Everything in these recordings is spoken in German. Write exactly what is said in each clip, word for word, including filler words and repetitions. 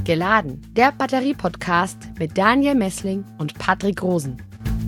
Geladen, der Batterie-Podcast mit Daniel Messling und Patrick Rosen.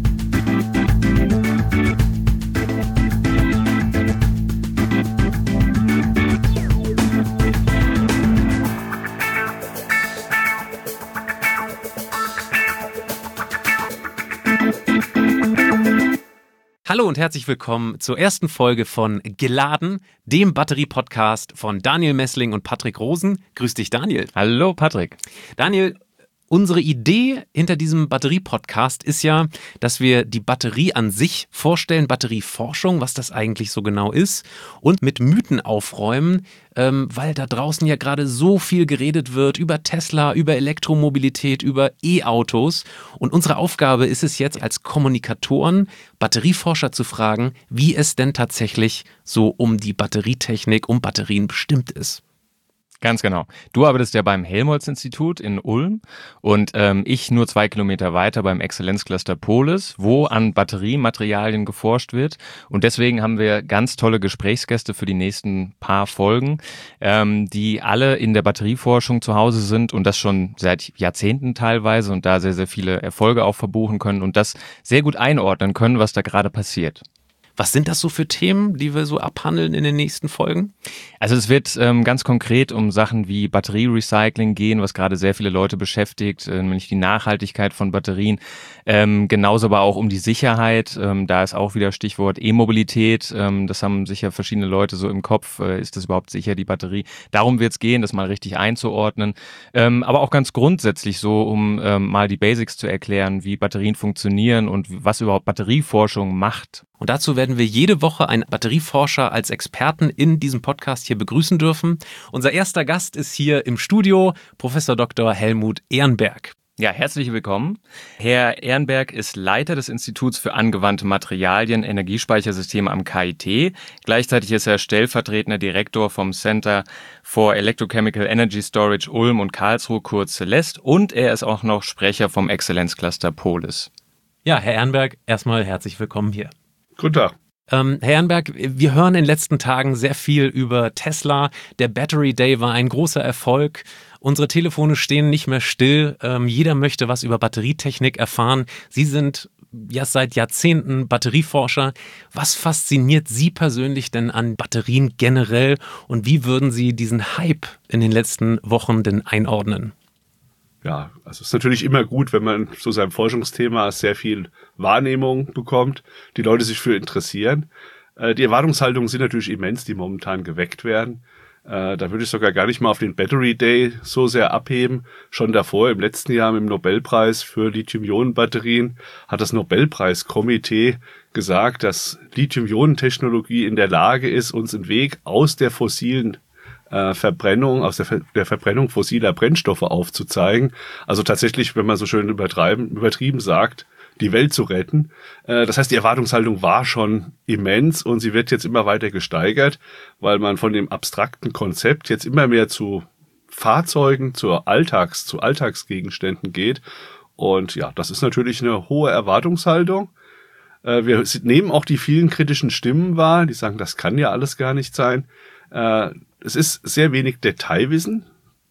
Hallo und herzlich willkommen zur ersten Folge von Geladen, dem Batterie-Podcast von Daniel Messling und Patrick Rosen. Grüß dich, Daniel. Hallo, Patrick. Daniel, unsere Idee hinter diesem Batterie-Podcast ist ja, dass wir die Batterie an sich vorstellen, Batterieforschung, was das eigentlich so genau ist, und mit Mythen aufräumen, ähm, weil da draußen ja gerade so viel geredet wird über Tesla, über Elektromobilität, über E-Autos. Und unsere Aufgabe ist es jetzt als Kommunikatoren, Batterieforscher zu fragen, wie es denn tatsächlich so um die Batterietechnik, um Batterien bestimmt ist. Ganz genau. Du arbeitest ja beim Helmholtz-Institut in Ulm und ähm, ich nur zwei Kilometer weiter beim Exzellenzcluster Polis, wo an Batteriematerialien geforscht wird. Und deswegen haben wir ganz tolle Gesprächsgäste für die nächsten paar Folgen, ähm, die alle in der Batterieforschung zu Hause sind und das schon seit Jahrzehnten teilweise und da sehr, sehr viele Erfolge auch verbuchen können und das sehr gut einordnen können, was da gerade passiert. Was sind das so für Themen, die wir so abhandeln in den nächsten Folgen? Also es wird ähm, ganz konkret um Sachen wie Batterierecycling gehen, was gerade sehr viele Leute beschäftigt, äh, nämlich die Nachhaltigkeit von Batterien. Ähm, genauso aber auch um die Sicherheit. Ähm, da ist auch wieder Stichwort E-Mobilität. Ähm, das haben sicher verschiedene Leute so im Kopf. Äh, ist das überhaupt sicher, die Batterie? Darum wird es gehen, das mal richtig einzuordnen. Ähm, aber auch ganz grundsätzlich so, um ähm, mal die Basics zu erklären, wie Batterien funktionieren und was überhaupt Batterieforschung macht. Und dazu werden wir jede Woche einen Batterieforscher als Experten in diesem Podcast hier begrüßen dürfen. Unser erster Gast ist hier im Studio Professor Doktor Helmut Ehrenberg. Ja, herzlich willkommen. Herr Ehrenberg ist Leiter des Instituts für angewandte Materialien, Energiespeichersysteme am K I T. Gleichzeitig ist er stellvertretender Direktor vom Center for Electrochemical Energy Storage Ulm und Karlsruhe, kurz Celeste. Und er ist auch noch Sprecher vom Exzellenzcluster Polis. Ja, Herr Ehrenberg, erstmal herzlich willkommen hier. Guten Tag. Ähm, Herr Ehrenberg, wir hören in den letzten Tagen sehr viel über Tesla. Der Battery Day war ein großer Erfolg. Unsere Telefone stehen nicht mehr still. Ähm, jeder möchte was über Batterietechnik erfahren. Sie sind ja seit Jahrzehnten Batterieforscher. Was fasziniert Sie persönlich denn an Batterien generell? Und wie würden Sie diesen Hype in den letzten Wochen denn einordnen? Ja, also es ist natürlich immer gut, wenn man zu seinem Forschungsthema sehr viel Wahrnehmung bekommt, die Leute sich für interessieren. Äh, die Erwartungshaltungen sind natürlich immens, die momentan geweckt werden. Äh, da würde ich sogar gar nicht mal auf den Battery Day so sehr abheben. Schon davor, im letzten Jahr mit dem Nobelpreis für Lithium-Ionen-Batterien, hat das Nobelpreiskomitee gesagt, dass Lithium-Ionen-Technologie in der Lage ist, uns einen Weg aus der fossilen Äh, Verbrennung, aus der, Ver- der Verbrennung fossiler Brennstoffe aufzuzeigen. Also tatsächlich, wenn man so schön übertreiben, übertrieben sagt, die Welt zu retten. Äh, das heißt, die Erwartungshaltung war schon immens und sie wird jetzt immer weiter gesteigert, weil man von dem abstrakten Konzept jetzt immer mehr zu Fahrzeugen, zur Alltags, zu Alltagsgegenständen geht. Und ja, das ist natürlich eine hohe Erwartungshaltung. Äh, wir nehmen auch die vielen kritischen Stimmen wahr, die sagen, das kann ja alles gar nicht sein. Äh, Es ist sehr wenig Detailwissen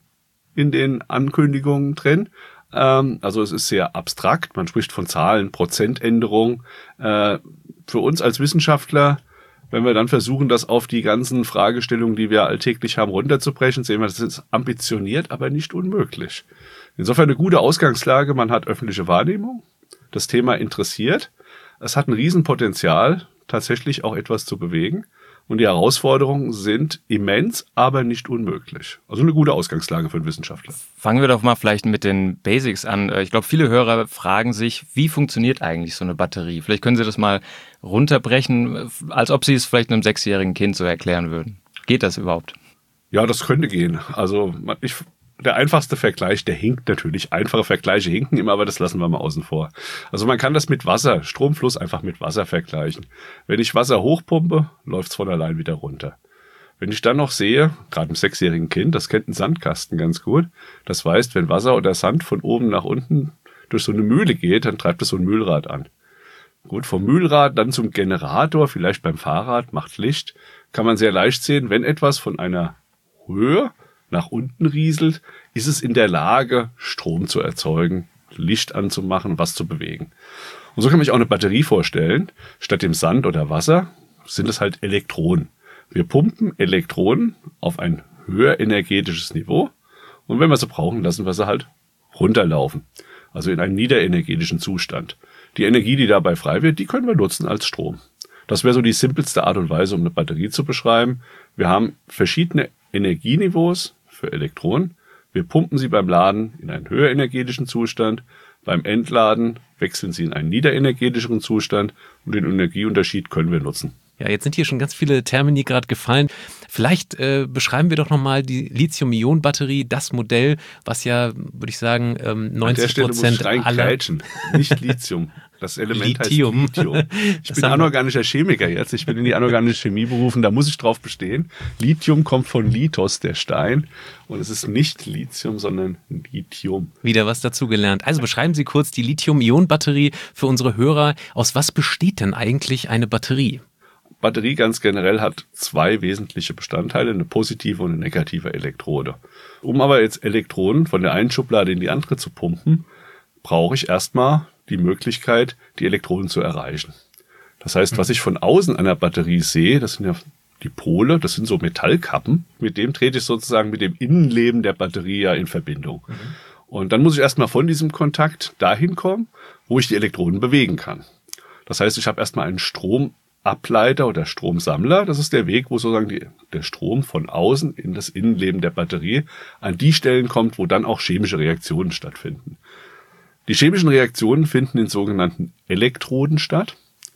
in den Ankündigungen drin. Ähm, also es ist sehr abstrakt. Man spricht von Zahlen, Prozentänderung. Äh, für uns als Wissenschaftler, wenn wir dann versuchen, das auf die ganzen Fragestellungen, die wir alltäglich haben, runterzubrechen, sehen wir, das ist ambitioniert, aber nicht unmöglich. Insofern eine gute Ausgangslage. Man hat öffentliche Wahrnehmung. Das Thema interessiert. Es hat ein Riesenpotenzial, tatsächlich auch etwas zu bewegen. Und die Herausforderungen sind immens, aber nicht unmöglich. Also eine gute Ausgangslage für einen Wissenschaftler. Fangen wir doch mal vielleicht mit den Basics an. Ich glaube, viele Hörer fragen sich, wie funktioniert eigentlich so eine Batterie? Vielleicht können Sie das mal runterbrechen, als ob Sie es vielleicht einem sechsjährigen Kind so erklären würden. Geht das überhaupt? Ja, das könnte gehen. Also ich, der einfachste Vergleich, der hinkt natürlich. Einfache Vergleiche hinken immer, aber das lassen wir mal außen vor. Also man kann das mit Wasser, Stromfluss einfach mit Wasser vergleichen. Wenn ich Wasser hochpumpe, läuft's von allein wieder runter. Wenn ich dann noch sehe, gerade einem sechsjährigen Kind, das kennt einen Sandkasten ganz gut, das weiß, wenn Wasser oder Sand von oben nach unten durch so eine Mühle geht, dann treibt es so ein Mühlrad an. Gut, vom Mühlrad dann zum Generator, vielleicht beim Fahrrad, macht Licht, kann man sehr leicht sehen, wenn etwas von einer Höhe nach unten rieselt, ist es in der Lage, Strom zu erzeugen, Licht anzumachen, was zu bewegen. Und so kann man sich auch eine Batterie vorstellen. Statt dem Sand oder Wasser sind es halt Elektronen. Wir pumpen Elektronen auf ein höher energetisches Niveau und wenn wir sie brauchen, lassen wir sie halt runterlaufen. Also in einen niederenergetischen Zustand. Die Energie, die dabei frei wird, die können wir nutzen als Strom. Das wäre so die simpelste Art und Weise, um eine Batterie zu beschreiben. Wir haben verschiedene Energieniveaus für Elektronen. Wir pumpen sie beim Laden in einen höher energetischen Zustand. Beim Entladen wechseln sie in einen niederenergetischeren Zustand und den Energieunterschied können wir nutzen. Ja, jetzt sind hier schon ganz viele Termini gerade gefallen. Vielleicht äh, beschreiben wir doch nochmal die Lithium-Ionen-Batterie, das Modell, was ja, würde ich sagen, ähm, neunzig Prozent aller... Nicht Lithium. Das Element Lithium. heißt Lithium. Ich bin anorganischer Chemiker jetzt. Ich bin in die anorganische Chemie berufen. Da muss ich drauf bestehen. Lithium kommt von Lithos, der Stein. Und es ist nicht Lithium, sondern Lithium. Wieder was dazugelernt. Also beschreiben Sie kurz die Lithium-Ionen-Batterie für unsere Hörer. Aus was besteht denn eigentlich eine Batterie? Batterie ganz generell hat zwei wesentliche Bestandteile, eine positive und eine negative Elektrode. Um aber jetzt Elektronen von der einen Schublade in die andere zu pumpen, brauche ich erstmal die Möglichkeit, die Elektronen zu erreichen. Das heißt, was ich von außen an der Batterie sehe, das sind ja die Pole, das sind so Metallkappen. Mit dem trete ich sozusagen mit dem Innenleben der Batterie ja in Verbindung. Mhm. Und dann muss ich erstmal von diesem Kontakt dahin kommen, wo ich die Elektronen bewegen kann. Das heißt, ich habe erstmal einen Stromableiter oder Stromsammler. Das ist der Weg, wo sozusagen die, der Strom von außen in das Innenleben der Batterie an die Stellen kommt, wo dann auch chemische Reaktionen stattfinden. Die chemischen Reaktionen finden in sogenannten Elektroden statt.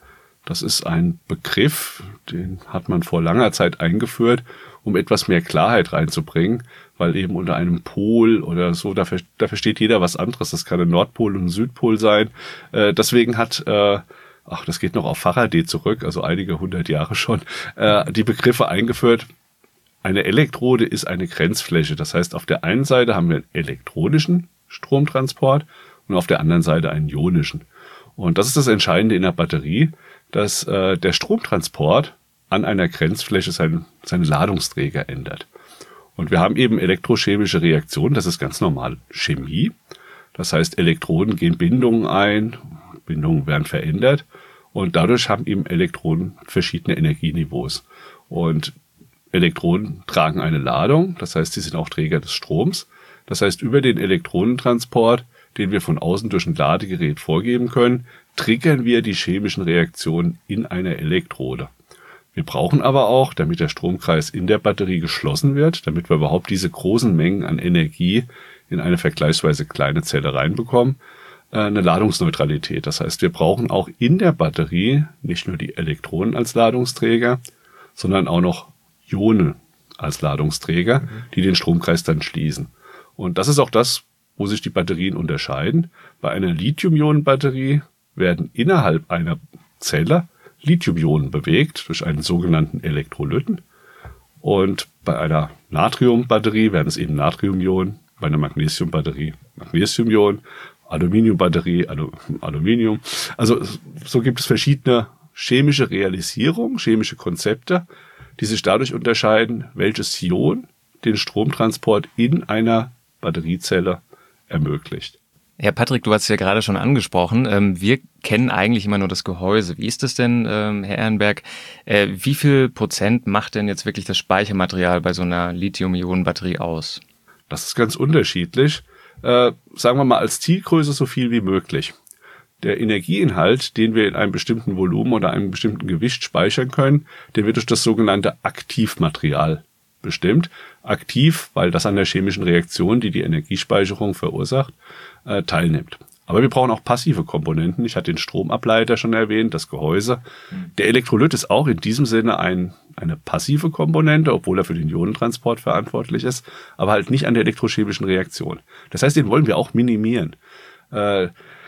Das ist ein Begriff, den hat man vor langer Zeit eingeführt, um etwas mehr Klarheit reinzubringen, weil eben unter einem Pol oder so, da, da versteht jeder was anderes. Das kann ein Nordpol und ein Südpol sein. Äh, deswegen hat, äh, ach, das geht noch auf Faraday zurück, also einige hundert Jahre schon, äh, die Begriffe eingeführt. Eine Elektrode ist eine Grenzfläche. Das heißt, auf der einen Seite haben wir einen elektronischen Stromtransport und auf der anderen Seite einen ionischen. Und das ist das Entscheidende in der Batterie, dass äh, der Stromtransport an einer Grenzfläche sein, seine Ladungsträger ändert. Und wir haben eben elektrochemische Reaktionen, das ist ganz normal Chemie. Das heißt, Elektronen gehen Bindungen ein, Bindungen werden verändert und dadurch haben eben Elektronen verschiedene Energieniveaus. Und Elektronen tragen eine Ladung, das heißt, sie sind auch Träger des Stroms. Das heißt, über den Elektronentransport, den wir von außen durch ein Ladegerät vorgeben können, triggern wir die chemischen Reaktionen in einer Elektrode. Wir brauchen aber auch, damit der Stromkreis in der Batterie geschlossen wird, damit wir überhaupt diese großen Mengen an Energie in eine vergleichsweise kleine Zelle reinbekommen, eine Ladungsneutralität. Das heißt, wir brauchen auch in der Batterie nicht nur die Elektronen als Ladungsträger, sondern auch noch Ionen als Ladungsträger, mhm. die den Stromkreis dann schließen. Und das ist auch das, wo sich die Batterien unterscheiden. Bei einer Lithium-Ionen-Batterie werden innerhalb einer Zelle Lithium-Ionen bewegt durch einen sogenannten Elektrolyten. Und bei einer Natrium-Batterie werden es eben Natrium-Ionen, bei einer Magnesium-Batterie Magnesium-Ionen, Aluminium-Batterie Alu- Aluminium. Also so gibt es verschiedene chemische Realisierungen, chemische Konzepte, die sich dadurch unterscheiden, welches Ion den Stromtransport in einer Batteriezelle ermöglicht. Ja, Patrick, du hast es ja gerade schon angesprochen. Ähm, wir kennen eigentlich immer nur das Gehäuse. Wie ist das denn, ähm, Herr Ehrenberg? Äh, wie viel Prozent macht denn jetzt wirklich das Speichermaterial bei so einer Lithium-Ionen-Batterie aus? Das ist ganz unterschiedlich. Äh, sagen wir mal als Zielgröße so viel wie möglich. Der Energieinhalt, den wir in einem bestimmten Volumen oder einem bestimmten Gewicht speichern können, der wird durch das sogenannte Aktivmaterial bestimmt. Aktiv, weil das an der chemischen Reaktion, die die Energiespeicherung verursacht, äh, teilnimmt. Aber wir brauchen auch passive Komponenten. Ich hatte den Stromableiter schon erwähnt, das Gehäuse. Der Elektrolyt ist auch in diesem Sinne ein, eine passive Komponente, obwohl er für den Ionentransport verantwortlich ist, aber halt nicht an der elektrochemischen Reaktion. Das heißt, den wollen wir auch minimieren. Äh,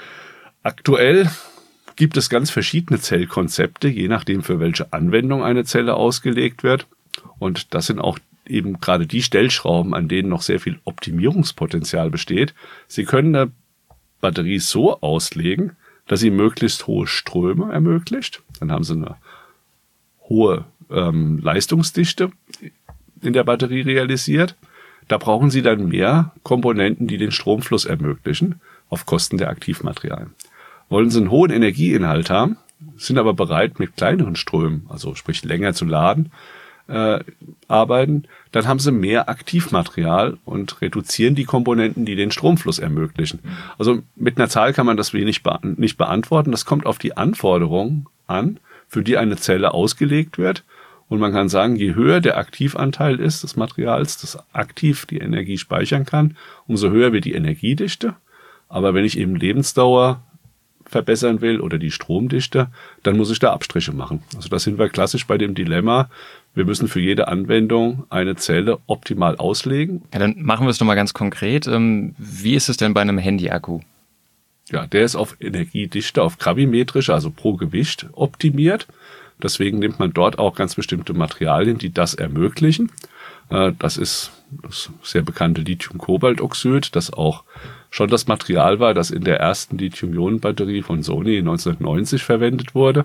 aktuell gibt es ganz verschiedene Zellkonzepte, je nachdem für welche Anwendung eine Zelle ausgelegt wird. Und das sind auch eben gerade die Stellschrauben, an denen noch sehr viel Optimierungspotenzial besteht. Sie können eine Batterie so auslegen, dass sie möglichst hohe Ströme ermöglicht. Dann haben sie eine hohe ähm, Leistungsdichte in der Batterie realisiert. Da brauchen Sie dann mehr Komponenten, die den Stromfluss ermöglichen, auf Kosten der Aktivmaterialien. Wollen Sie einen hohen Energieinhalt haben, sind aber bereit, mit kleineren Strömen, also sprich länger zu laden, äh, arbeiten, dann haben Sie mehr Aktivmaterial und reduzieren die Komponenten, die den Stromfluss ermöglichen. Also mit einer Zahl kann man das wenig be- nicht beantworten. Das kommt auf die Anforderungen an, für die eine Zelle ausgelegt wird. Und man kann sagen, je höher der Aktivanteil ist des Materials, das aktiv die Energie speichern kann, umso höher wird die Energiedichte. Aber wenn ich eben Lebensdauer verbessern will oder die Stromdichte, dann muss ich da Abstriche machen. Also da sind wir klassisch bei dem Dilemma, wir müssen für jede Anwendung eine Zelle optimal auslegen. Ja, dann machen wir es nochmal ganz konkret. Wie ist es denn bei einem Handy-Akku? Ja, der ist auf Energiedichte, auf gravimetrische, also pro Gewicht optimiert. Deswegen nimmt man dort auch ganz bestimmte Materialien, die das ermöglichen. Das ist das sehr bekannte Lithium-Kobalt-Oxid, das auch schon das Material war, das in der ersten Lithium-Ionen-Batterie von Sony neunzehnhundertneunzig verwendet wurde.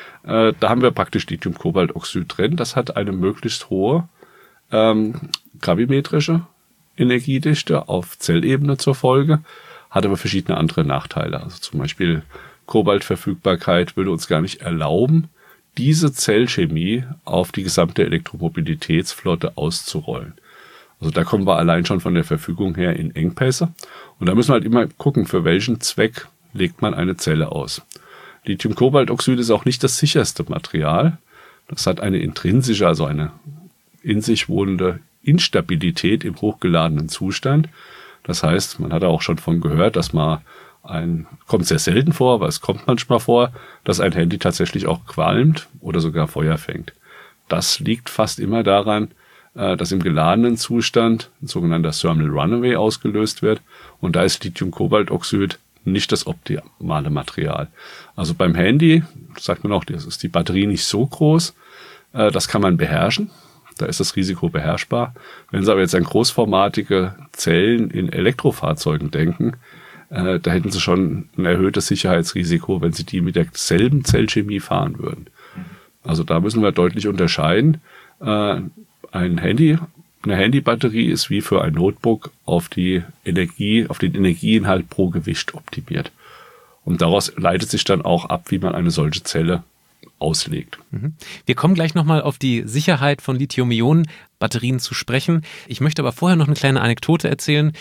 Da haben wir praktisch Lithium-Kobalt-Oxid drin. Das hat eine möglichst hohe ähm, gravimetrische Energiedichte auf Zellebene zur Folge, hat aber verschiedene andere Nachteile. Also zum Beispiel Kobaltverfügbarkeit würde uns gar nicht erlauben, diese Zellchemie auf die gesamte Elektromobilitätsflotte auszurollen. Also da kommen wir allein schon von der Verfügung her in Engpässe. Und da müssen wir halt immer gucken, für welchen Zweck legt man eine Zelle aus. Lithium-Kobalt-Oxid ist auch nicht das sicherste Material. Das hat eine intrinsische, also eine in sich wohnende Instabilität im hochgeladenen Zustand. Das heißt, man hat auch schon von gehört, dass man ein, kommt sehr selten vor, aber es kommt manchmal vor, dass ein Handy tatsächlich auch qualmt oder sogar Feuer fängt. Das liegt fast immer daran, dass im geladenen Zustand ein sogenannter Thermal Runaway ausgelöst wird. Und da ist Lithium-Kobalt-Oxid nicht das optimale Material. Also beim Handy, sagt man auch, das ist die Batterie nicht so groß, das kann man beherrschen. Da ist das Risiko beherrschbar. Wenn Sie aber jetzt an großformatige Zellen in Elektrofahrzeugen denken, äh, da hätten Sie schon ein erhöhtes Sicherheitsrisiko, wenn Sie die mit derselben Zellchemie fahren würden. Also da müssen wir deutlich unterscheiden. Äh, ein Handy, eine Handybatterie ist wie für ein Notebook auf die Energie, auf den Energieinhalt pro Gewicht optimiert. Und daraus leitet sich dann auch ab, wie man eine solche Zelle auslegt. Wir kommen gleich nochmal auf die Sicherheit von Lithium-Ionen-Batterien zu sprechen. Ich möchte aber vorher noch eine kleine Anekdote erzählen.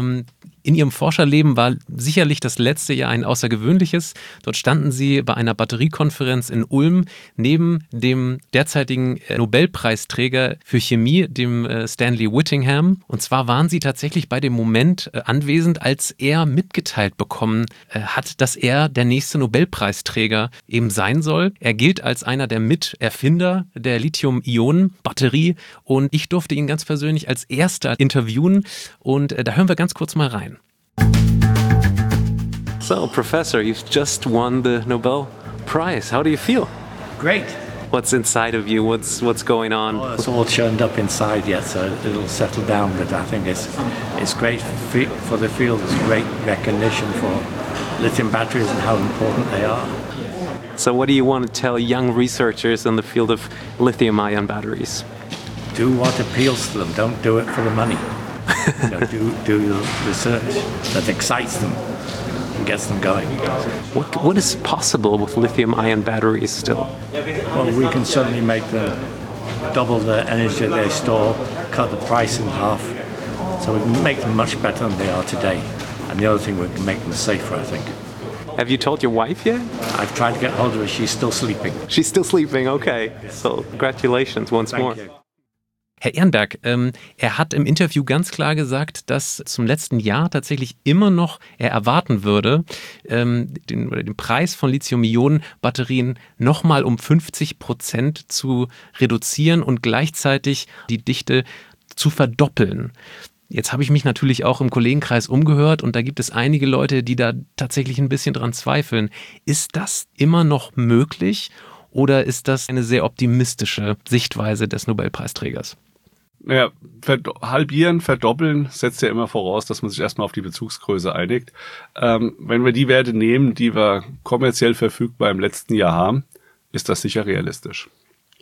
In Ihrem Forscherleben war sicherlich das letzte Jahr ein außergewöhnliches. Dort standen Sie bei einer Batteriekonferenz in Ulm neben dem derzeitigen Nobelpreisträger für Chemie, dem Stanley Whittingham. Und zwar waren Sie tatsächlich bei dem Moment anwesend, als er mitgeteilt bekommen hat, dass er der nächste Nobelpreisträger eben sein soll. Er gilt als einer der Miterfinder der Lithium-Ionen-Batterie und ich durfte ihn ganz persönlich als erster interviewen und da hören wir ganz kurz mal rein. So, Professor, you've just won the Nobel Prize. How do you feel? Great. What's inside of you? What's what's going on? Oh, it's all churned up inside yet, so it'll settle down. But I think it's it's great for, for the field. It's great recognition for lithium batteries and how important they are. So, what do you want to tell young researchers in the field of lithium-ion batteries? Do what appeals to them. Don't do it for the money. You know, do do the research that excites them and gets them going. What what is possible with lithium-ion batteries still? Well, we can certainly make them double the energy they store, cut the price in half, so we can make them much better than they are today. And the other thing, we can make them safer, I think. Have you told your wife yet? I've tried to get hold of her. She's still sleeping. She's still sleeping. Okay. So congratulations once Thank more. you. Herr Ehrenberg, ähm, er hat im Interview ganz klar gesagt, dass zum letzten Jahr tatsächlich immer noch er erwarten würde, ähm, den, oder den Preis von Lithium-Ionen-Batterien nochmal um fünfzig Prozent zu reduzieren und gleichzeitig die Dichte zu verdoppeln. Jetzt habe ich mich natürlich auch im Kollegenkreis umgehört und da gibt es einige Leute, die da tatsächlich ein bisschen dran zweifeln. Ist das immer noch möglich oder ist das eine sehr optimistische Sichtweise des Nobelpreisträgers? Naja, verd- halbieren, verdoppeln setzt ja immer voraus, dass man sich erstmal auf die Bezugsgröße einigt. Ähm, wenn wir die Werte nehmen, die wir kommerziell verfügbar im letzten Jahr haben, ist das sicher realistisch.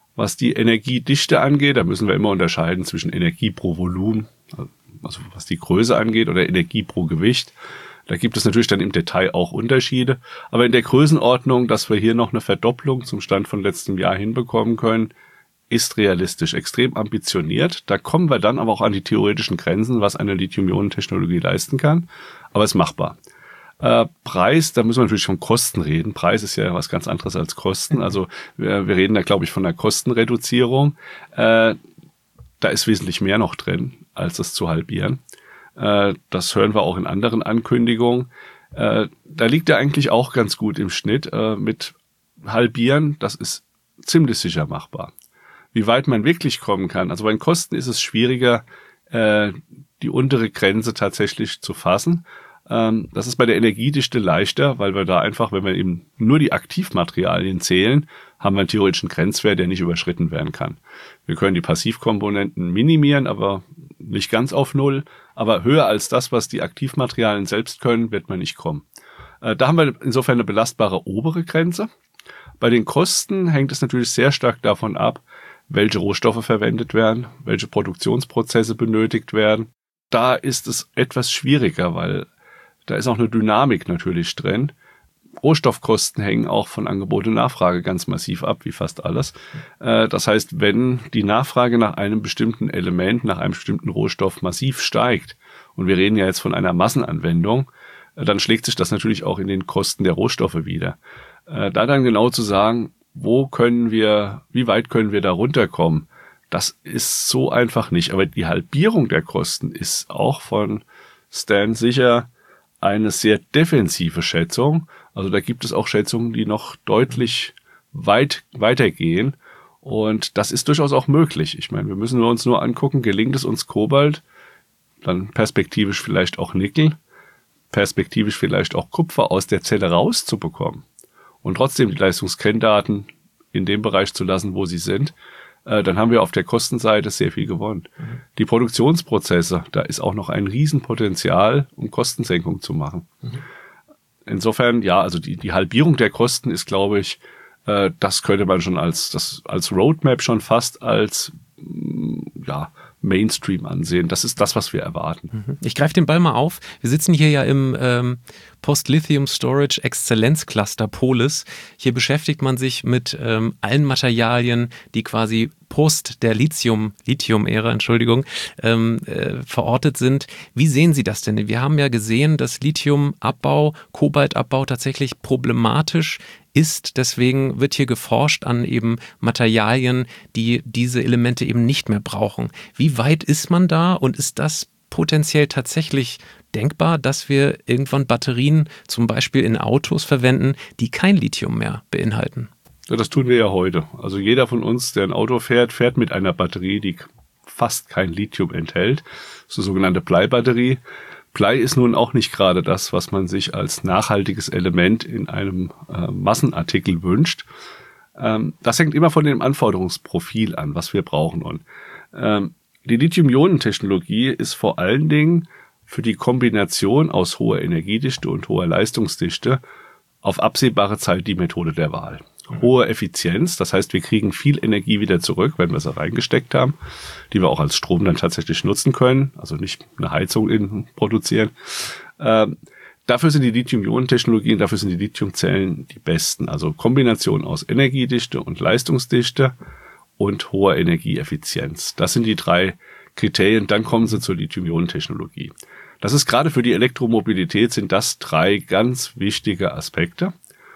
Was die Energiedichte angeht, da müssen wir immer unterscheiden zwischen Energie pro Volumen, also was die Größe angeht, oder Energie pro Gewicht. Da gibt es natürlich dann im Detail auch Unterschiede. Aber in der Größenordnung, dass wir hier noch eine Verdopplung zum Stand von letztem Jahr hinbekommen können, ist realistisch, extrem ambitioniert. Da kommen wir dann aber auch an die theoretischen Grenzen, was eine Lithium-Ionen-Technologie leisten kann. Aber es ist machbar. Äh, Preis, da müssen wir natürlich von Kosten reden. Preis ist ja was ganz anderes als Kosten. Also wir, wir reden da, glaube ich, von einer Kostenreduzierung. Äh, da ist wesentlich mehr noch drin, als es zu halbieren. Äh, das hören wir auch in anderen Ankündigungen. Äh, da liegt er eigentlich auch ganz gut im Schnitt. Äh, mit halbieren, das ist ziemlich sicher machbar. Wie weit man wirklich kommen kann, also bei den Kosten ist es schwieriger, äh, die untere Grenze tatsächlich zu fassen. Ähm, das ist bei der Energiedichte leichter, weil wir da einfach, wenn wir eben nur die Aktivmaterialien zählen, haben wir einen theoretischen Grenzwert, der nicht überschritten werden kann. Wir können die Passivkomponenten minimieren, aber nicht ganz auf Null. Aber höher als das, was die Aktivmaterialien selbst können, wird man nicht kommen. Äh, da haben wir insofern eine belastbare obere Grenze. Bei den Kosten hängt es natürlich sehr stark davon ab, welche Rohstoffe verwendet werden, welche Produktionsprozesse benötigt werden. Da ist es etwas schwieriger, weil da ist auch eine Dynamik natürlich drin. Rohstoffkosten hängen auch von Angebot und Nachfrage ganz massiv ab, wie fast alles. Das heißt, wenn die Nachfrage nach einem bestimmten Element, nach einem bestimmten Rohstoff massiv steigt, und wir reden ja jetzt von einer Massenanwendung, dann schlägt sich das natürlich auch in den Kosten der Rohstoffe wieder. Da dann genau zu sagen, wo können wir, wie weit können wir da runterkommen, das ist so einfach nicht. Aber die Halbierung der Kosten ist auch von Stan sicher eine sehr defensive Schätzung. Also da gibt es auch Schätzungen, die noch deutlich weit weitergehen. Und das ist durchaus auch möglich. Ich meine, wir müssen uns nur angucken, gelingt es uns Kobalt, dann perspektivisch vielleicht auch Nickel, perspektivisch vielleicht auch Kupfer aus der Zelle rauszubekommen und trotzdem die Leistungskenndaten in dem Bereich zu lassen, wo sie sind, äh, dann haben wir auf der Kostenseite sehr viel gewonnen. Mhm. Die Produktionsprozesse, da ist auch noch ein Riesenpotenzial, um Kostensenkung zu machen. Mhm. Insofern, ja, also die, die Halbierung der Kosten ist, glaube ich, äh, das könnte man schon als, das, als Roadmap schon fast als, ja, Mainstream ansehen. Das ist das, was wir erwarten. Ich greife den Ball mal auf. Wir sitzen hier ja im ähm, Post-Lithium Storage Exzellenz Cluster Polis. Hier beschäftigt man sich mit ähm, allen Materialien, die quasi post der Lithium, Lithium-Ära, Entschuldigung, ähm, äh, verortet sind. Wie sehen Sie das denn? Wir haben ja gesehen, dass Lithiumabbau, Kobaltabbau tatsächlich problematisch ist. Deswegen wird hier geforscht an eben Materialien, die diese Elemente eben nicht mehr brauchen. Wie weit ist man da und ist das potenziell tatsächlich denkbar, dass wir irgendwann Batterien zum Beispiel in Autos verwenden, die kein Lithium mehr beinhalten? Ja, das tun wir ja heute. Also jeder von uns, der ein Auto fährt, fährt mit einer Batterie, die fast kein Lithium enthält. Das ist eine sogenannte Bleibatterie. Blei ist nun auch nicht gerade das, was man sich als nachhaltiges Element in einem äh, Massenartikel wünscht. Ähm, das hängt immer von dem Anforderungsprofil an, was wir brauchen. Und ähm, die Lithium-Ionen-Technologie ist vor allen Dingen für die Kombination aus hoher Energiedichte und hoher Leistungsdichte auf absehbare Zeit die Methode der Wahl. Hohe Effizienz, das heißt, wir kriegen viel Energie wieder zurück, wenn wir sie reingesteckt haben, die wir auch als Strom dann tatsächlich nutzen können, also nicht eine Heizung in, produzieren. Ähm, dafür sind die Lithium-Ionen-Technologien, dafür sind die Lithiumzellen die besten. Also Kombination aus Energiedichte und Leistungsdichte und hoher Energieeffizienz. Das sind die drei Kriterien, dann kommen sie zur Lithium-Ionen-Technologie. Das ist gerade für die Elektromobilität sind das drei ganz wichtige Aspekte.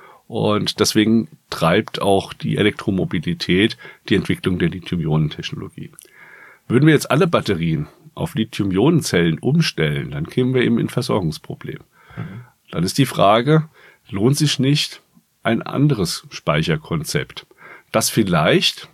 Und deswegen treibt auch die Elektromobilität die Entwicklung der Lithium-Ionen-Technologie. Würden wir jetzt alle Batterien auf Lithium-Ionen-Zellen umstellen, dann kämen wir eben in Versorgungsproblem. Mhm. Dann ist die Frage, lohnt sich nicht ein anderes Speicherkonzept, das vielleicht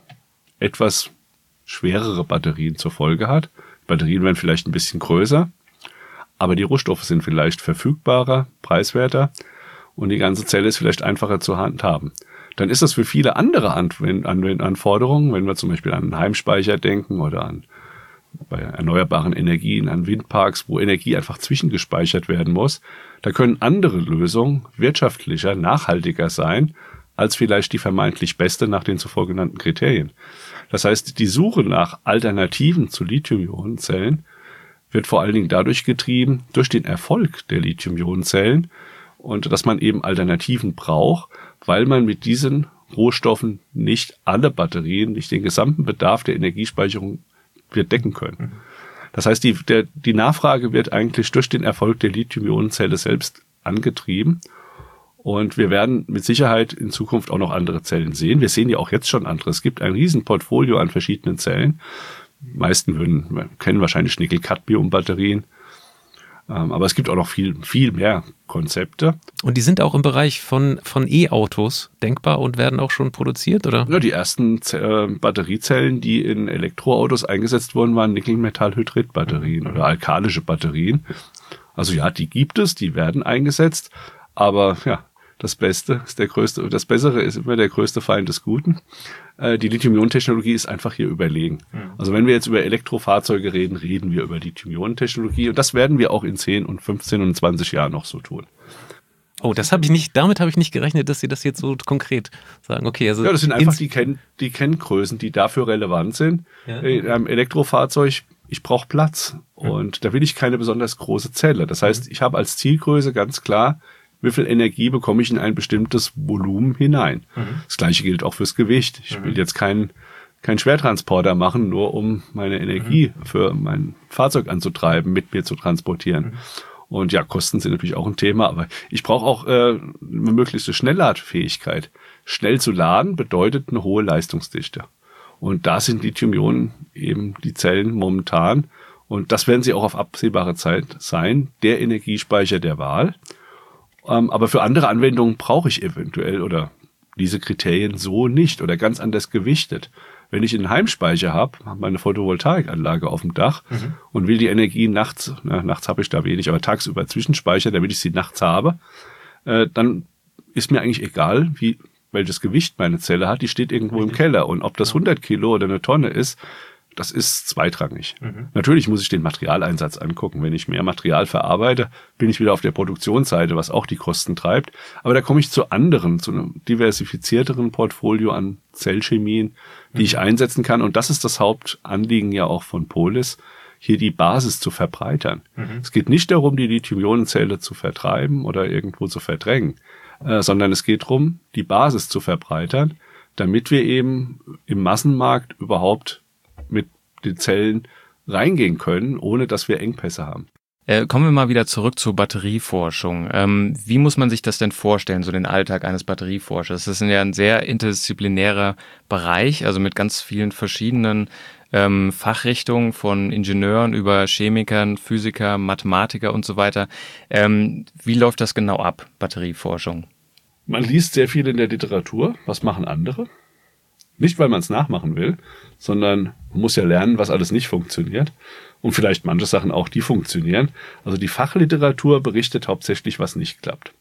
etwas schwerere Batterien zur Folge hat. Batterien werden vielleicht ein bisschen größer, aber die Rohstoffe sind vielleicht verfügbarer, preiswerter. Und die ganze Zelle ist vielleicht einfacher zu handhaben. Dann ist das für viele andere Anwend- Anwend- Anforderungen, wenn wir zum Beispiel an einen Heimspeicher denken oder an bei erneuerbaren Energien, an Windparks, wo Energie einfach zwischengespeichert werden muss, da können andere Lösungen wirtschaftlicher, nachhaltiger sein als vielleicht die vermeintlich beste nach den zuvor genannten Kriterien. Das heißt, die Suche nach Alternativen zu Lithium-Ionen-Zellen wird vor allen Dingen dadurch getrieben, durch den Erfolg der Lithium-Ionen-Zellen und dass man eben Alternativen braucht, weil man mit diesen Rohstoffen nicht alle Batterien, nicht den gesamten Bedarf der Energiespeicherung wird decken können. Das heißt, die, der, die Nachfrage wird eigentlich durch den Erfolg der Lithium-Ionen-Zelle selbst angetrieben. Und wir werden mit Sicherheit in Zukunft auch noch andere Zellen sehen. Wir sehen ja auch jetzt schon andere. Es gibt ein Riesenportfolio an verschiedenen Zellen. Die meisten würden, kennen wahrscheinlich Nickel-Cadmium-Batterien. Aber es gibt auch noch viel, viel mehr Konzepte. Und die sind auch im Bereich von, von E-Autos denkbar und werden auch schon produziert, oder? Ja, die ersten äh, Batteriezellen, die in Elektroautos eingesetzt wurden, waren Nickel-Metall-Hydrid-Batterien oder alkalische Batterien. Also ja, die gibt es, die werden eingesetzt. Aber ja, das Beste ist der größte, das Bessere ist immer der größte Feind des Guten. Äh, die Lithium-Ionen-Technologie ist einfach hier überlegen. Mhm. Also wenn wir jetzt über Elektrofahrzeuge reden, reden wir über Lithium-Ionen-Technologie. Und das werden wir auch in zehn und fünfzehn und zwanzig Jahren noch so tun. Oh, das habe ich nicht, damit habe ich nicht gerechnet, dass Sie das jetzt so konkret sagen. Okay, also ja, das sind einfach die, Ken- die Kenngrößen, die dafür relevant sind. Ja. In einem Elektrofahrzeug, ich brauche Platz. Mhm. Und da will ich keine besonders große Zelle. Das heißt, ich habe als Zielgröße ganz klar, wie viel Energie bekomme ich in ein bestimmtes Volumen hinein. Mhm. Das Gleiche gilt auch fürs Gewicht. Ich mhm. will jetzt keinen keinen Schwertransporter machen, nur um meine Energie mhm. für mein Fahrzeug anzutreiben, mit mir zu transportieren. Mhm. Und ja, Kosten sind natürlich auch ein Thema, aber ich brauche auch äh, eine möglichste Schnellladfähigkeit. Schnell zu laden bedeutet eine hohe Leistungsdichte. Und da sind Lithium-Ionen eben die Zellen momentan. Und das werden sie auch auf absehbare Zeit sein, der Energiespeicher der Wahl. Aber für andere Anwendungen brauche ich eventuell oder diese Kriterien so nicht oder ganz anders gewichtet. Wenn ich einen Heimspeicher habe, habe meine Photovoltaikanlage auf dem Dach mhm. und will die Energie nachts, na, nachts habe ich da wenig, aber tagsüber zwischenspeichern, damit ich sie nachts habe, äh, dann ist mir eigentlich egal, wie welches Gewicht meine Zelle hat. Die steht irgendwo Richtig. Im Keller und ob das hundert Kilo oder eine Tonne ist, das ist zweitrangig. Mhm. Natürlich muss ich den Materialeinsatz angucken. Wenn ich mehr Material verarbeite, bin ich wieder auf der Produktionsseite, was auch die Kosten treibt. Aber da komme ich zu anderen, zu einem diversifizierteren Portfolio an Zellchemien, die mhm. ich einsetzen kann. Und das ist das Hauptanliegen ja auch von Polis, hier die Basis zu verbreitern. Mhm. Es geht nicht darum, die Lithium-Ionen-Zelle zu vertreiben oder irgendwo zu verdrängen, äh, sondern es geht darum, die Basis zu verbreitern, damit wir eben im Massenmarkt überhaupt mit den Zellen reingehen können, ohne dass wir Engpässe haben. Äh, kommen wir mal wieder zurück zur Batterieforschung. Ähm, wie muss man sich das denn vorstellen, so den Alltag eines Batterieforschers? Das ist ja ein sehr interdisziplinärer Bereich, also mit ganz vielen verschiedenen ähm, Fachrichtungen von Ingenieuren über Chemikern, Physiker, Mathematiker und so weiter. Ähm, wie läuft das genau ab, Batterieforschung? Man liest sehr viel in der Literatur. Was machen andere? Nicht, weil man es nachmachen will, sondern man muss ja lernen, was alles nicht funktioniert. Und vielleicht manche Sachen auch, die funktionieren. Also die Fachliteratur berichtet hauptsächlich, was nicht klappt.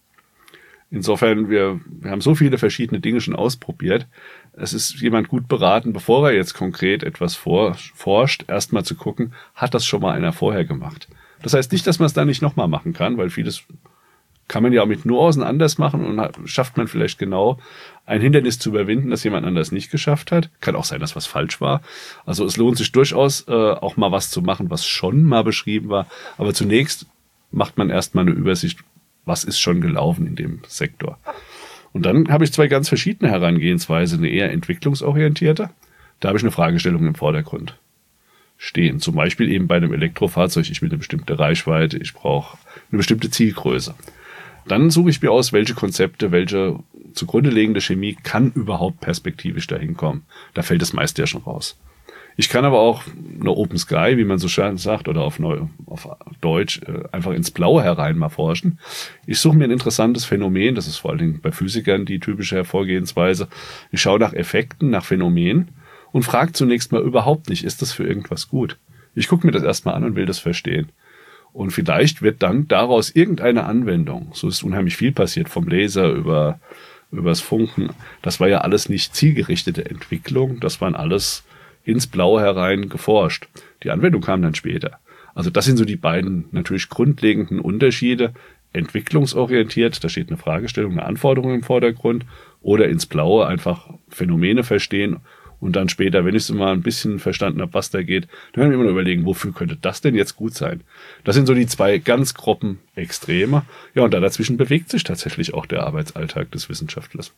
Insofern, wir, wir haben so viele verschiedene Dinge schon ausprobiert. Es ist jemand gut beraten, bevor er jetzt konkret etwas vor, forscht, erstmal zu gucken, hat das schon mal einer vorher gemacht. Das heißt nicht, dass man es dann nicht nochmal machen kann, weil vieles kann man ja auch mit Nuancen anders machen und hat, schafft man vielleicht genau ein Hindernis zu überwinden, das jemand anders nicht geschafft hat. Kann auch sein, dass was falsch war. Also es lohnt sich durchaus, äh, auch mal was zu machen, was schon mal beschrieben war. Aber zunächst macht man erstmal eine Übersicht, was ist schon gelaufen in dem Sektor. Und dann habe ich zwei ganz verschiedene Herangehensweisen. Eine eher entwicklungsorientierte. Da habe ich eine Fragestellung im Vordergrund stehen. Zum Beispiel eben bei einem Elektrofahrzeug. Ich will eine bestimmte Reichweite, ich brauche eine bestimmte Zielgröße. Dann suche ich mir aus, welche Konzepte, welche zugrunde liegende Chemie kann überhaupt perspektivisch dahin kommen. Da fällt das meiste ja schon raus. Ich kann aber auch eine Open Sky, wie man so schön sagt, oder auf, Neu, auf Deutsch, einfach ins Blaue herein mal forschen. Ich suche mir ein interessantes Phänomen, das ist vor allen Dingen bei Physikern die typische Hervorgehensweise. Ich schaue nach Effekten, nach Phänomenen und frage zunächst mal überhaupt nicht, ist das für irgendwas gut? Ich gucke mir das erstmal an und will das verstehen. Und vielleicht wird dann daraus irgendeine Anwendung, so ist unheimlich viel passiert, vom Laser über übers Funken, das war ja alles nicht zielgerichtete Entwicklung, das waren alles ins Blaue herein geforscht. Die Anwendung kam dann später. Also das sind so die beiden natürlich grundlegenden Unterschiede entwicklungsorientiert, da steht eine Fragestellung, eine Anforderung im Vordergrund, oder ins Blaue einfach Phänomene verstehen und dann später, wenn ich es mal ein bisschen verstanden habe, was da geht, dann werden wir immer noch überlegen, wofür könnte das denn jetzt gut sein? Das sind so die zwei ganz groben Extreme. Ja, und da dazwischen bewegt sich tatsächlich auch der Arbeitsalltag des Wissenschaftlers.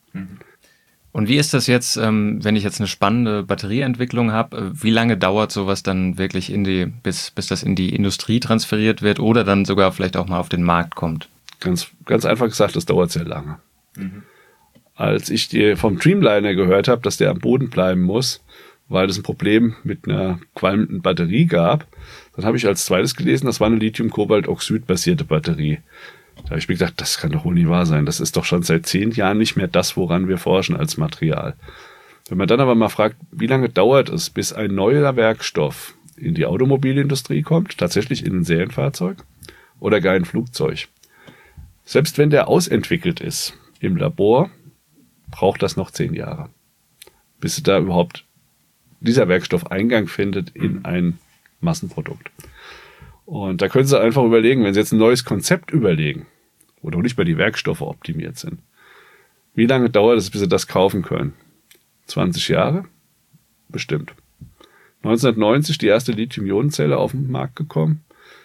Und wie ist das jetzt, ähm, wenn ich jetzt eine spannende Batterieentwicklung habe? Wie lange dauert sowas dann wirklich in die, bis, bis das in die Industrie transferiert wird oder dann sogar vielleicht auch mal auf den Markt kommt? Ganz, ganz einfach gesagt, das dauert sehr lange. Mhm. Als ich die vom Dreamliner gehört habe, dass der am Boden bleiben muss, weil es ein Problem mit einer qualmenden Batterie gab, dann habe ich als zweites gelesen, das war eine Lithium-Kobalt-Oxid-basierte Batterie. Da habe ich mir gedacht, das kann doch wohl nie wahr sein. Das ist doch schon seit zehn Jahren nicht mehr das, woran wir forschen als Material. Wenn man dann aber mal fragt, wie lange dauert es, bis ein neuer Werkstoff in die Automobilindustrie kommt, tatsächlich in ein Serienfahrzeug oder gar ein Flugzeug. Selbst wenn der ausentwickelt ist im Labor, braucht das noch zehn Jahre, bis da überhaupt dieser Werkstoff Eingang findet in ein Massenprodukt. Und da können Sie einfach überlegen, wenn Sie jetzt ein neues Konzept überlegen, wo doch nicht mehr die Werkstoffe optimiert sind, wie lange dauert es, bis Sie das kaufen können? zwanzig Jahre? Bestimmt. neunzehnhundertneunzig die erste Lithium-Ionen-Zelle auf den Markt gekommen.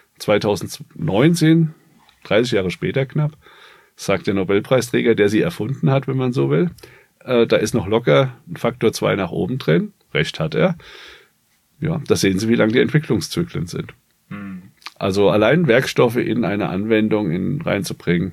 zweitausendneunzehn, dreißig Jahre später knapp, sagt der Nobelpreisträger, der sie erfunden hat, wenn man so will, äh, da ist noch locker ein Faktor zwei nach oben drin. Recht hat er. Ja, da sehen Sie, wie lang die Entwicklungszyklen sind. Mhm. Also allein Werkstoffe in eine Anwendung in, reinzubringen,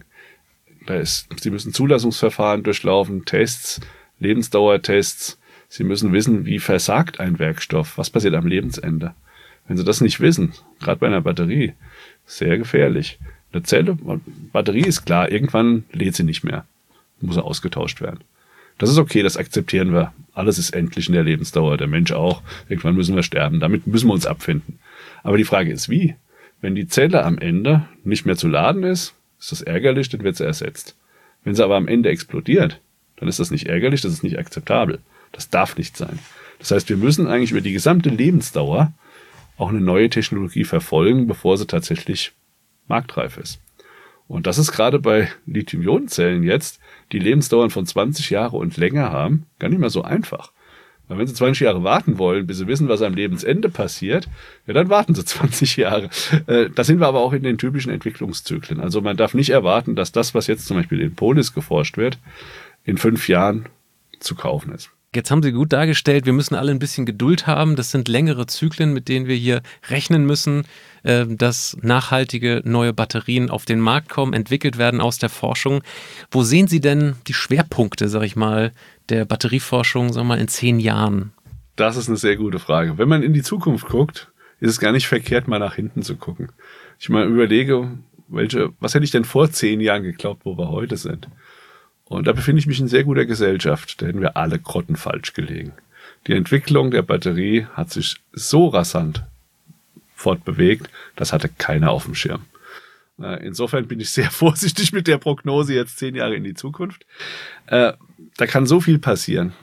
da ist, Sie müssen Zulassungsverfahren durchlaufen, Tests, Lebensdauertests. Sie müssen wissen, wie versagt ein Werkstoff, was passiert am Lebensende. Wenn Sie das nicht wissen, gerade bei einer Batterie, sehr gefährlich. Eine Zelle, Batterie ist klar, irgendwann lädt sie nicht mehr, muss er ausgetauscht werden. Das ist okay, das akzeptieren wir. Alles ist endlich in der Lebensdauer, der Mensch auch. Irgendwann müssen wir sterben, damit müssen wir uns abfinden. Aber die Frage ist, wie? Wenn die Zelle am Ende nicht mehr zu laden ist, ist das ärgerlich, dann wird sie ersetzt. Wenn sie aber am Ende explodiert, dann ist das nicht ärgerlich, das ist nicht akzeptabel. Das darf nicht sein. Das heißt, wir müssen eigentlich über die gesamte Lebensdauer auch eine neue Technologie verfolgen, bevor sie tatsächlich marktreif ist. Und das ist gerade bei Lithium-Ionen-Zellen jetzt, die Lebensdauern von zwanzig Jahre und länger haben, gar nicht mehr so einfach. Weil wenn Sie zwanzig Jahre warten wollen, bis Sie wissen, was am Lebensende passiert, ja, dann warten Sie zwanzig Jahre. Da sind wir aber auch in den typischen Entwicklungszyklen. Also man darf nicht erwarten, dass das, was jetzt zum Beispiel in Polis geforscht wird, in fünf Jahren zu kaufen ist. Jetzt haben Sie gut dargestellt, wir müssen alle ein bisschen Geduld haben. Das sind längere Zyklen, mit denen wir hier rechnen müssen, dass nachhaltige neue Batterien auf den Markt kommen, entwickelt werden aus der Forschung. Wo sehen Sie denn die Schwerpunkte, sag ich mal, der Batterieforschung, sagen wir mal, in zehn Jahren? Das ist eine sehr gute Frage. Wenn man in die Zukunft guckt, ist es gar nicht verkehrt, mal nach hinten zu gucken. Ich mal überlege, welche, was hätte ich denn vor zehn Jahren geglaubt, wo wir heute sind? Und da befinde ich mich in sehr guter Gesellschaft. Da hätten wir alle grottenfalsch gelegen. Die Entwicklung der Batterie hat sich so rasant fortbewegt, das hatte keiner auf dem Schirm. Insofern bin ich sehr vorsichtig mit der Prognose jetzt zehn Jahre in die Zukunft. Da kann so viel passieren,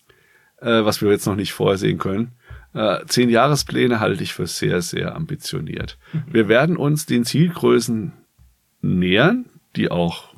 was wir jetzt noch nicht vorsehen können. Zehn Jahrespläne halte ich für sehr, sehr ambitioniert. Wir werden uns den Zielgrößen nähern, die auch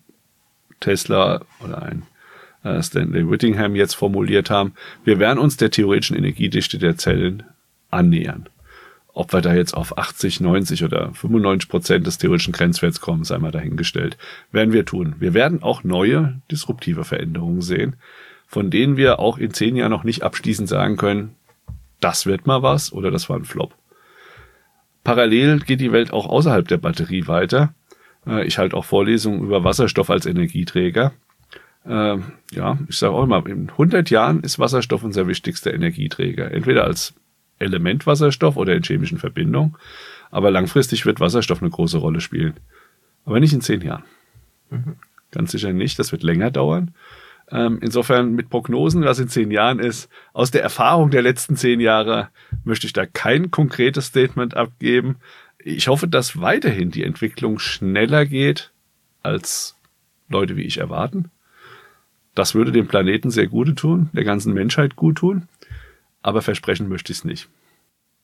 Tesla oder ein äh, Stanley Whittingham jetzt formuliert haben. Wir werden uns der theoretischen Energiedichte der Zellen annähern. Ob wir da jetzt auf achtzig, neunzig oder fünfundneunzig Prozent des theoretischen Grenzwerts kommen, sei mal dahingestellt. Werden wir tun. Wir werden auch neue disruptive Veränderungen sehen, von denen wir auch in zehn Jahren noch nicht abschließend sagen können, das wird mal was oder das war ein Flop. Parallel geht die Welt auch außerhalb der Batterie weiter. Ich halte auch Vorlesungen über Wasserstoff als Energieträger. Äh, ja, ich sage auch immer, in hundert Jahren ist Wasserstoff unser wichtigster Energieträger. Entweder als Elementwasserstoff oder in chemischen Verbindungen. Aber langfristig wird Wasserstoff eine große Rolle spielen. Aber nicht in zehn Jahren. Mhm. Ganz sicher nicht, das wird länger dauern. Ähm, insofern mit Prognosen, was in zehn Jahren ist, aus der Erfahrung der letzten zehn Jahre möchte ich da kein konkretes Statement abgeben. Ich hoffe, dass weiterhin die Entwicklung schneller geht, als Leute wie ich erwarten. Das würde dem Planeten sehr gut tun, der ganzen Menschheit gut tun. Aber versprechen möchte ich es nicht.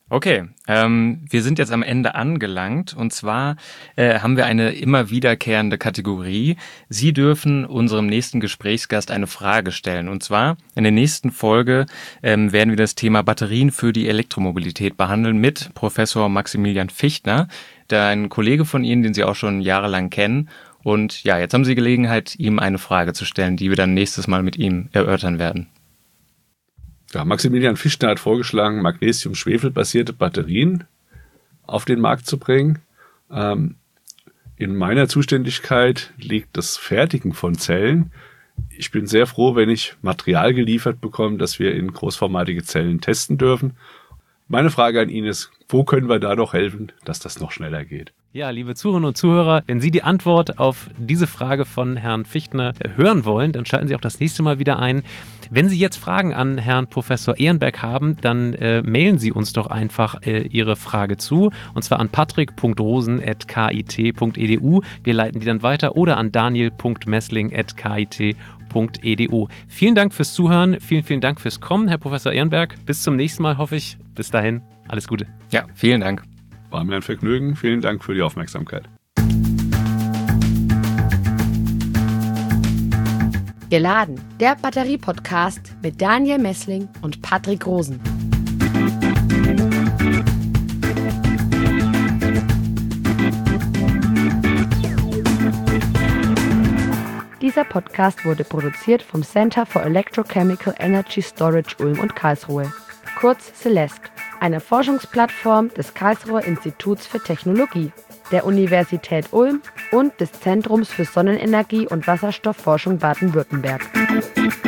Okay, ähm, wir sind jetzt am Ende angelangt und zwar äh, haben wir eine immer wiederkehrende Kategorie. Sie dürfen unserem nächsten Gesprächsgast eine Frage stellen und zwar in der nächsten Folge ähm, werden wir das Thema Batterien für die Elektromobilität behandeln mit Professor Maximilian Fichtner, der ein Kollege von Ihnen, den Sie auch schon jahrelang kennen. Und ja, jetzt haben Sie Gelegenheit, ihm eine Frage zu stellen, die wir dann nächstes Mal mit ihm erörtern werden. Ja, Maximilian Fichtner hat vorgeschlagen, Magnesium-Schwefel-basierte Batterien auf den Markt zu bringen. Ähm, in meiner Zuständigkeit liegt das Fertigen von Zellen. Ich bin sehr froh, wenn ich Material geliefert bekomme, das wir in großformatige Zellen testen dürfen. Meine Frage an ihn ist, wo können wir da doch helfen, dass das noch schneller geht? Ja, liebe Zuhörerinnen und Zuhörer, wenn Sie die Antwort auf diese Frage von Herrn Fichtner hören wollen, dann schalten Sie auch das nächste Mal wieder ein. Wenn Sie jetzt Fragen an Herrn Professor Ehrenberg haben, dann äh, mailen Sie uns doch einfach äh, Ihre Frage zu, und zwar an patrick punkt rosen at k i t punkt e d u. Wir leiten die dann weiter oder an daniel punkt messling at k i t punkt e d u. Vielen Dank fürs Zuhören, vielen, vielen Dank fürs Kommen, Herr Professor Ehrenberg. Bis zum nächsten Mal, hoffe ich. Bis dahin, alles Gute. Ja, vielen Dank. War mir ein Vergnügen. Vielen Dank für die Aufmerksamkeit. Geladen, der Batterie-Podcast mit Daniel Messling und Patrick Rosen. Dieser Podcast wurde produziert vom Center for Electrochemical Energy Storage Ulm und Karlsruhe, kurz CELEST, eine Forschungsplattform des Karlsruher Instituts für Technologie, der Universität Ulm und des Zentrums für Sonnenenergie und Wasserstoffforschung Baden-Württemberg.